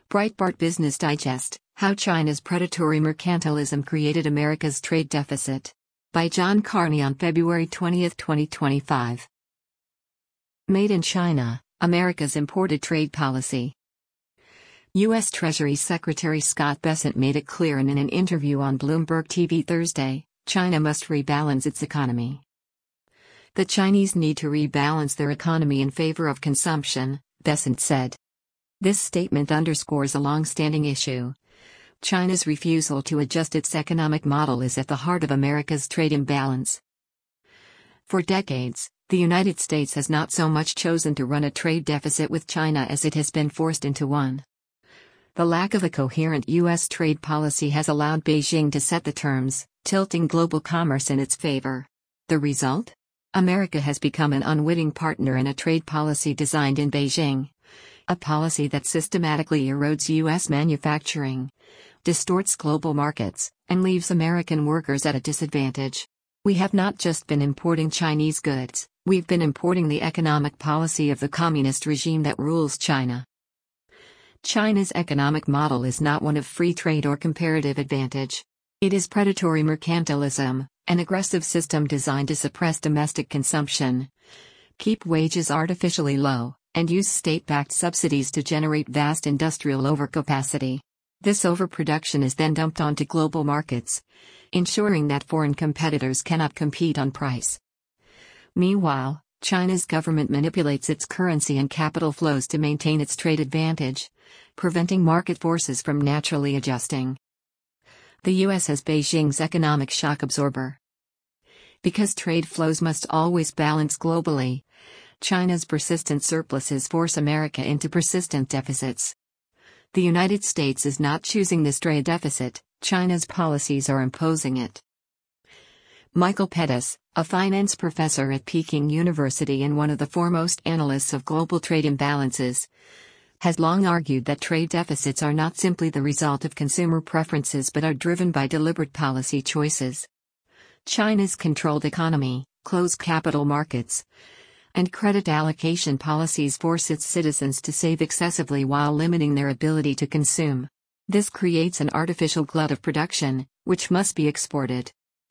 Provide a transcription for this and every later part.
Breitbart Business Digest: How China's Predatory Mercantilism Created America's Trade Deficit. By John Carney on February 20, 2025. Made in China, America's Imported Trade Policy. U.S. Treasury Secretary Scott Bessent made it clear in an interview on Bloomberg TV Thursday, China must rebalance its economy. The Chinese need to rebalance their economy in favor of consumption, Bessent said. This statement underscores a long-standing issue. China's refusal to adjust its economic model is at the heart of America's trade imbalance. For decades, the United States has not so much chosen to run a trade deficit with China as it has been forced into one. The lack of a coherent U.S. trade policy has allowed Beijing to set the terms, tilting global commerce in its favor. The result? America has become an unwitting partner in a trade policy designed in Beijing. A policy that systematically erodes U.S. manufacturing, distorts global markets, and leaves American workers at a disadvantage. We have not just been importing Chinese goods, we've been importing the economic policy of the communist regime that rules China. China's economic model is not one of free trade or comparative advantage. It is predatory mercantilism, an aggressive system designed to suppress domestic consumption, keep wages artificially low, and use state-backed subsidies to generate vast industrial overcapacity. This overproduction is then dumped onto global markets, ensuring that foreign competitors cannot compete on price. Meanwhile, China's government manipulates its currency and capital flows to maintain its trade advantage, preventing market forces from naturally adjusting. The U.S. has Beijing's economic shock absorber. Because trade flows must always balance globally, China's persistent surpluses force America into persistent deficits. The United States is not choosing this trade deficit, China's policies are imposing it. Michael Pettis, a finance professor at Peking University and one of the foremost analysts of global trade imbalances, has long argued that trade deficits are not simply the result of consumer preferences but are driven by deliberate policy choices. China's controlled economy, closed capital markets, and credit allocation policies force its citizens to save excessively while limiting their ability to consume. This creates an artificial glut of production, which must be exported.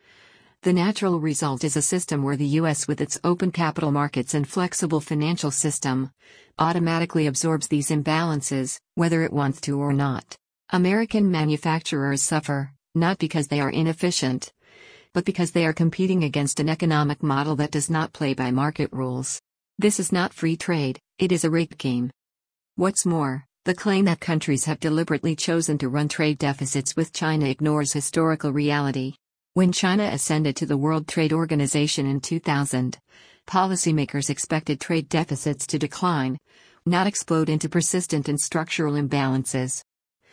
The natural result is a system where the U.S., with its open capital markets and flexible financial system, automatically absorbs these imbalances, whether it wants to or not. American manufacturers suffer, not because they are inefficient, but because they are competing against an economic model that does not play by market rules. This is not free trade, it is a rigged game. What's more, the claim that countries have deliberately chosen to run trade deficits with China ignores historical reality. When China ascended to the World Trade Organization in 2000, policymakers expected trade deficits to decline, not explode into persistent and structural imbalances.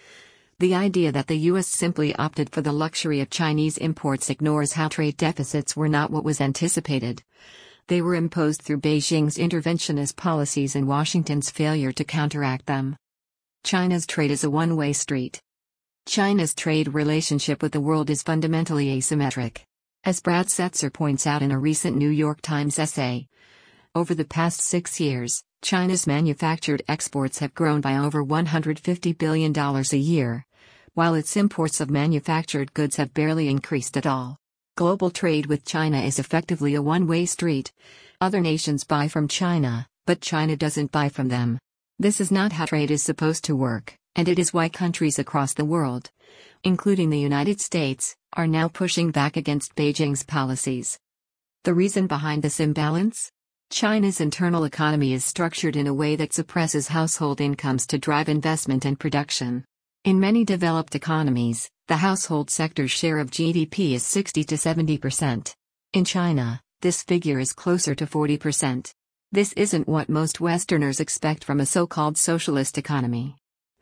The idea that the U.S. simply opted for the luxury of Chinese imports ignores how trade deficits were not what was anticipated. They were imposed through Beijing's interventionist policies and Washington's failure to counteract them. China's trade is a one-way street. China's trade relationship with the world is fundamentally asymmetric. As Brad Setzer points out in a recent New York Times essay, over the past 6 years, China's manufactured exports have grown by over $150 billion a year, while its imports of manufactured goods have barely increased at all. Global trade with China is effectively a one-way street. Other nations buy from China, but China doesn't buy from them. This is not how trade is supposed to work, and it is why countries across the world, including the United States, are now pushing back against Beijing's policies. The reason behind this imbalance? China's internal economy is structured in a way that suppresses household incomes to drive investment and production. In many developed economies, the household sector's share of GDP is 60 to 70%. In China, this figure is closer to 40%. This isn't what most Westerners expect from a so-called socialist economy.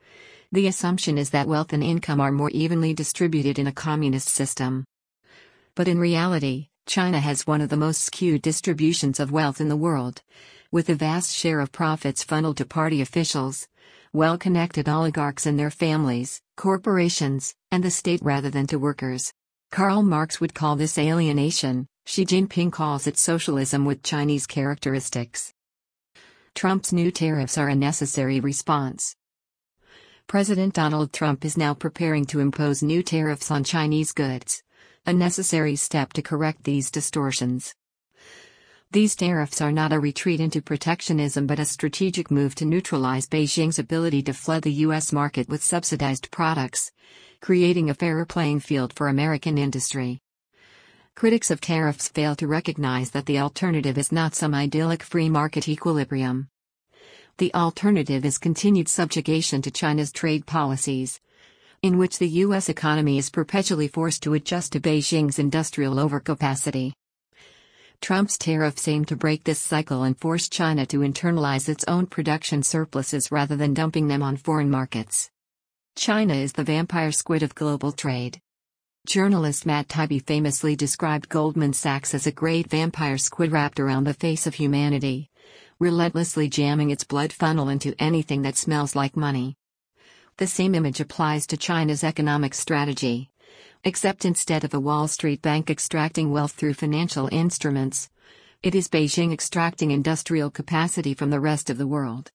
The assumption is that wealth and income are more evenly distributed in a communist system. But in reality, China has one of the most skewed distributions of wealth in the world, with a vast share of profits funneled to party officials, well-connected oligarchs and their families, corporations, and the state rather than to workers. Karl Marx would call this alienation, Xi Jinping calls it socialism with Chinese characteristics. Trump's new tariffs are a necessary response. President Donald Trump is now preparing to impose new tariffs on Chinese goods, a necessary step to correct these distortions. These tariffs are not a retreat into protectionism but a strategic move to neutralize Beijing's ability to flood the U.S. market with subsidized products, creating a fairer playing field for American industry. Critics of tariffs fail to recognize that the alternative is not some idyllic free market equilibrium. The alternative is continued subjugation to China's trade policies, in which the U.S. economy is perpetually forced to adjust to Beijing's industrial overcapacity. Trump's tariffs aim to break this cycle and force China to internalize its own production surpluses rather than dumping them on foreign markets. China is the vampire squid of global trade. Journalist Matt Taibbi famously described Goldman Sachs as a great vampire squid wrapped around the face of humanity, relentlessly jamming its blood funnel into anything that smells like money. The same image applies to China's economic strategy. Except instead of a Wall Street bank extracting wealth through financial instruments, it is Beijing extracting industrial capacity from the rest of the world.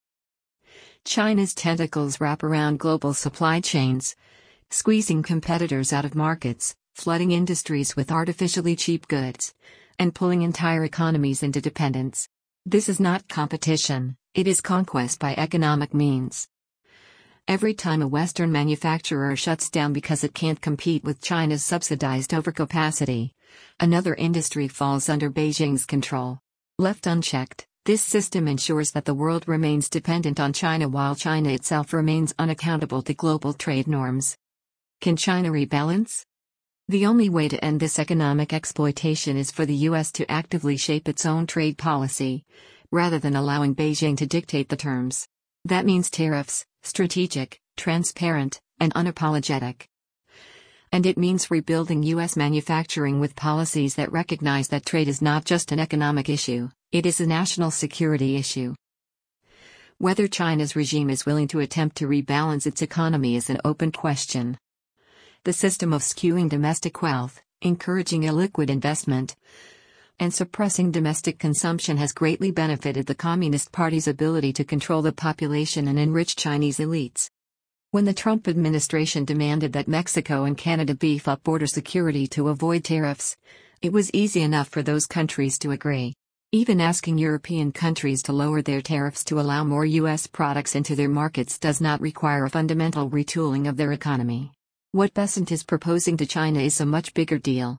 China's tentacles wrap around global supply chains, squeezing competitors out of markets, flooding industries with artificially cheap goods, and pulling entire economies into dependence. This is not competition, it is conquest by economic means. Every time a Western manufacturer shuts down because it can't compete with China's subsidized overcapacity, another industry falls under Beijing's control. Left unchecked, this system ensures that the world remains dependent on China while China itself remains unaccountable to global trade norms. Can China rebalance? The only way to end this economic exploitation is for the U.S. to actively shape its own trade policy, rather than allowing Beijing to dictate the terms. That means tariffs, strategic, transparent, and unapologetic. And it means rebuilding U.S. manufacturing with policies that recognize that trade is not just an economic issue, it is a national security issue. Whether China's regime is willing to attempt to rebalance its economy is an open question. The system of skewing domestic wealth, encouraging illiquid investment, and suppressing domestic consumption has greatly benefited the Communist Party's ability to control the population and enrich Chinese elites. When the Trump administration demanded that Mexico and Canada beef up border security to avoid tariffs, it was easy enough for those countries to agree. Even asking European countries to lower their tariffs to allow more U.S. products into their markets does not require a fundamental retooling of their economy. What Bessent is proposing to China is a much bigger deal.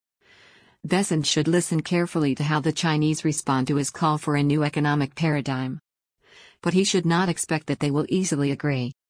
Bessent should listen carefully to how the Chinese respond to his call for a new economic paradigm. But he should not expect that they will easily agree.